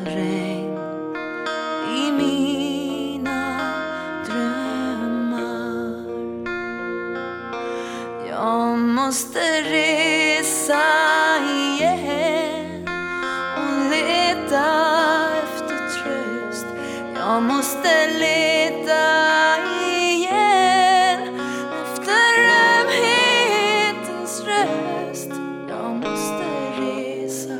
regn i mina drömmar. Jag måste resa igen och leta efter tröst. Jag måste leta igen efter ömhetens röst. Jag måste resa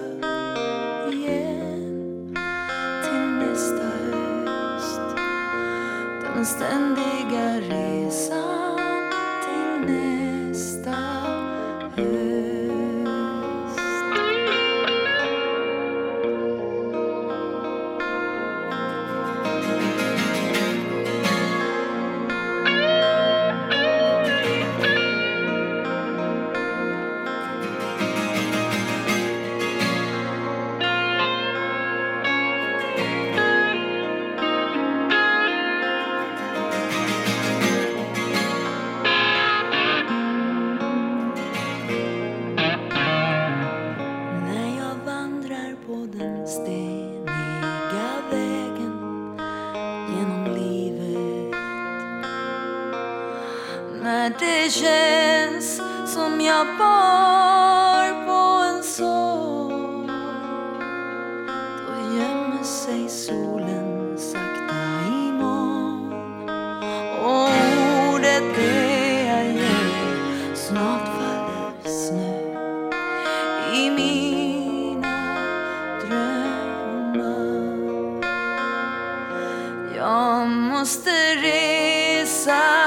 igen till nästa höst. Den ständiga resan till nästa höst. På den steniga vägen genom livet, när det känns som jag bar på en sorg, då gömmer sig solen sakta i moln, och ordet det jag ger, snart faller snö i mina drömmar. Jag måste resa